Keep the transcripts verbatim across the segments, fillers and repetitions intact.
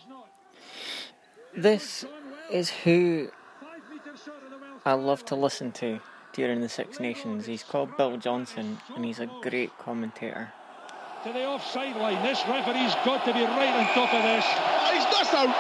This is who I love to listen to during the Six Nations. He's called Bill Johnson, and he's a great commentator. To the offside line. This referee's got to be right on top of this. He's just out.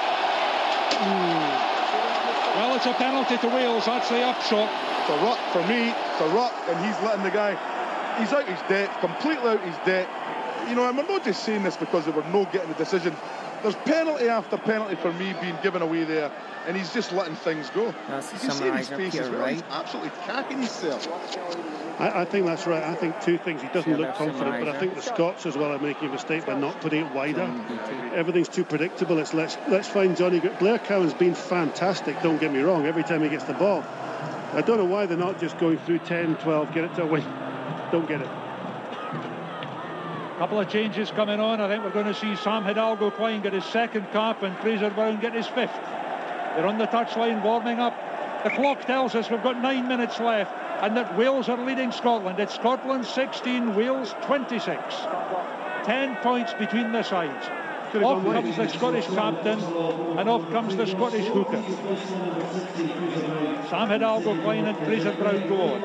Well, it's a penalty to Wales. That's the upshot. It's a ruck for me. It's a ruck, and he's letting the guy. He's out his depth, completely out his depth. You know, and we're not just saying this because they were no getting the decision. There's penalty after penalty for me being given away there, and he's just letting things go. That's you can see his face as well. Right. He's absolutely cacking himself. I, I think that's right. I think two things. He doesn't look confident, but I think the Scots as well are making a mistake by not putting it wider. Everything's too predictable. It's let's let's find Johnny. Blair Cowan's been fantastic, don't get me wrong, every time he gets the ball. I don't know why they're not just going through ten, twelve, get it to a win. Don't get it. Couple of changes coming on. I think we're going to see Sam Hidalgo Klein get his second cap and Fraser Brown get his fifth. They're on the touchline warming up. The clock tells us we've got nine minutes left and that Wales are leading Scotland. It's Scotland sixteen, Wales twenty-six. Ten points between the sides. Off comes the Scottish captain and off comes the Scottish hooker. Sam Hidalgo Klein and Fraser Brown go on.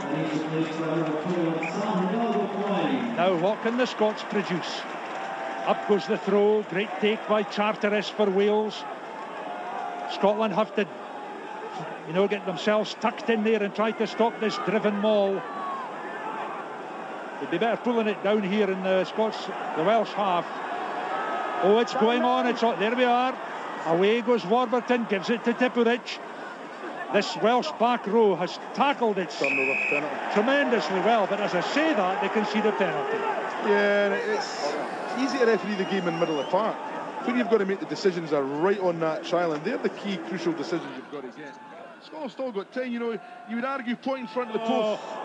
Now what can the Scots produce? Up goes the throw. Great take by Charteris for Wales. Scotland have to, you know, get themselves tucked in there and try to stop this driven maul. They'd be better pulling it down here in the Scots, the Welsh half. Oh, it's going on. It's on. There we are. Away goes Warburton, gives it to Tipuric. This Welsh back row has tackled it tremendously well, but as I say that, they concede a penalty. Yeah, it's easy to referee the game in the middle of the park. When you've got to make the decisions are right on that trial, and they're the key crucial decisions you've got to get. Scotland still got ten, you know, you would argue point in front of the post. Oh.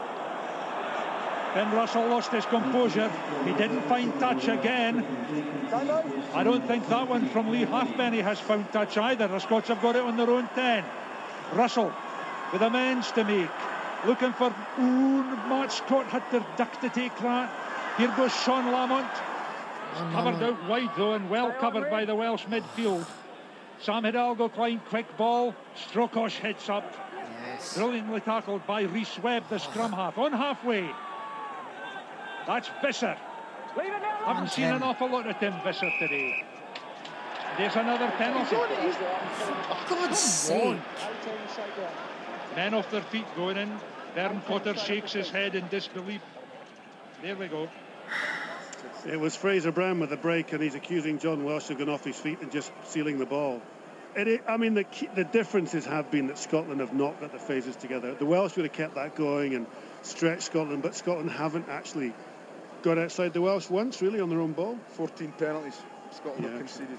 Ben Russell lost his composure. He didn't find touch again. I don't think that one from Lee Halfpenny has found touch either. The Scots have got it on their own ten. Russell with amends to make. Looking for... Ooh, Matt Scott had to duck to take that. Here goes Sean Lamont. Covered out wide though and well covered by the Welsh midfield. Sam Hidalgo Klein, quick ball. Strokosh hits up. Yes. Brilliantly tackled by Rhys Webb, the scrum half. On halfway. That's Visser. Haven't seen an awful lot of Tim Visser today. There's another penalty. For God's sake. Men off their feet going in. Vern Potter shakes his head in disbelief. There we go. It was Fraser Brown with the break, and he's accusing John Welsh of going off his feet and just sealing the ball. It, I mean, the, key, the differences have been that Scotland have not got the phases together. The Welsh would have kept that going and stretched Scotland, but Scotland haven't actually got outside the Welsh once, really, on their own ball. fourteen penalties Scotland yeah. have conceded.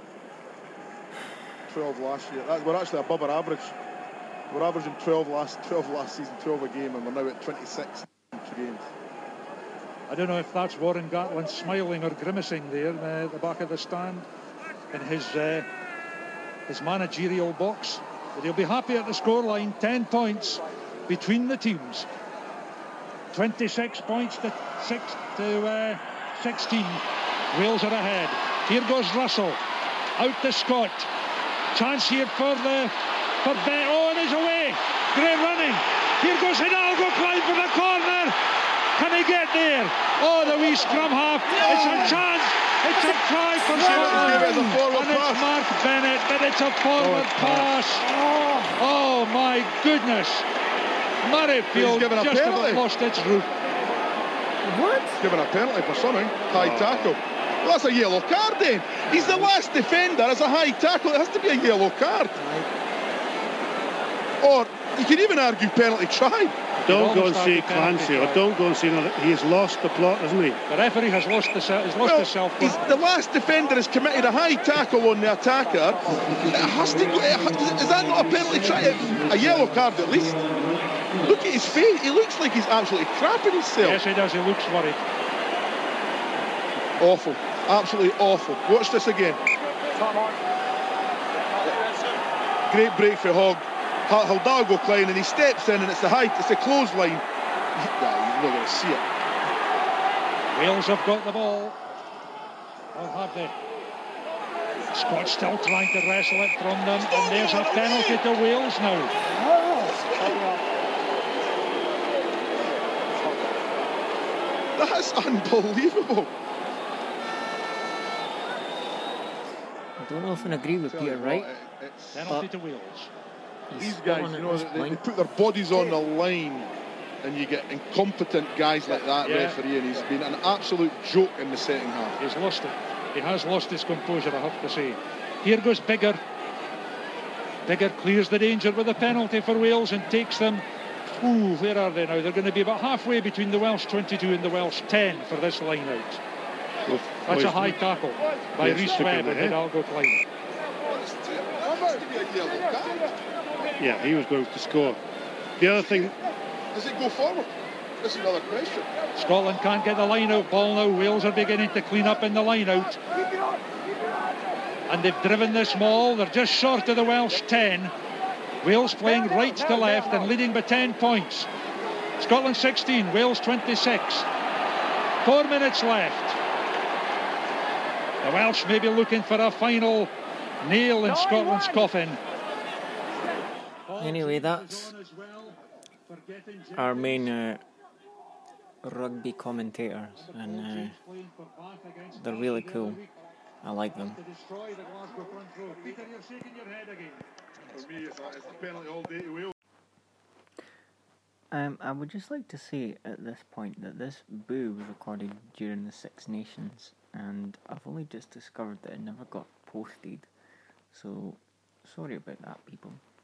twelve last year. That, we're actually above our average. We're averaging twelve last, twelve last season, twelve a game, and we're now at twenty-six games. I don't know if that's Warren Gatland smiling or grimacing there uh, at the back of the stand in his uh, his managerial box. But he'll be happy at the scoreline. ten points between the teams. twenty-six points to six to uh, sixteen. Wales are ahead. Here goes Russell. Out to Scott. Chance here for the for Ben. Oh, and he's away. Great running. Here goes Hidalgo Klein for the corner. Can he get there? Oh, the wee scrum half. It's a chance. It's a try for Scotland. And it's Mark Bennett, but it's a forward pass. Oh, my goodness. Murrayfield just about lost its route. What? He's given a penalty for something. High oh. tackle. Well, that's a yellow card then. He's the last defender. It's a high tackle. It has to be a yellow card. Or you can even argue penalty try. Don't go and see Clancy, or don't go and see another. He has lost the plot, hasn't he? The referee has lost the has lost well, his self. He's, the last defender has committed a high tackle on the attacker. It has to go. It, is that not a penalty try? A yellow card at least. Look at his face. He looks like he's absolutely crapping himself. Yes, he does. He looks worried. Awful. Absolutely awful. Watch this again. Great break for Hogg. Hidalgo Klein, and he steps in, and it's the height, it's the clothesline. Yeah, you're not going to see it. Wales have got the ball. Or have they? Scots still trying to wrestle it from them, and there's a penalty to Wales now. That's unbelievable. I don't often agree with Peter Wright. Penalty to Wales. These guys, you know, they, they put their bodies on the line, and you get incompetent guys like that Yeah. refereeing. He's been an absolute joke in the second half. He's lost it. He has lost his composure, I have to say. Here goes Biggar. Biggar clears the danger with a penalty for Wales and takes them. Ooh, where are they now? They're going to be about halfway between the Welsh twenty-two and the Welsh ten for this line out. Well, That's well, a high tackle by yes, Rhys took Webb it and ahead. Hidalgo Klein. Yeah, he was going to score. The other thing, Does it go forward? This is another question. Scotland can't get the line out ball now. Wales are beginning to clean up in the line out. And they've driven this maul. They're just short of the Welsh ten. Wales playing right to left and leading by ten points. Scotland sixteen, Wales twenty-six. Four minutes left. The Welsh may be looking for a final nail in Scotland's coffin. Anyway, that's our main uh, rugby commentators, and uh, they're really cool. I like them. For me, it's a, it's a penalty all day to Wales. Um, I would just like to say at this point that this boo was recorded during the Six Nations, and I've only just discovered that it never got posted, so sorry about that, people.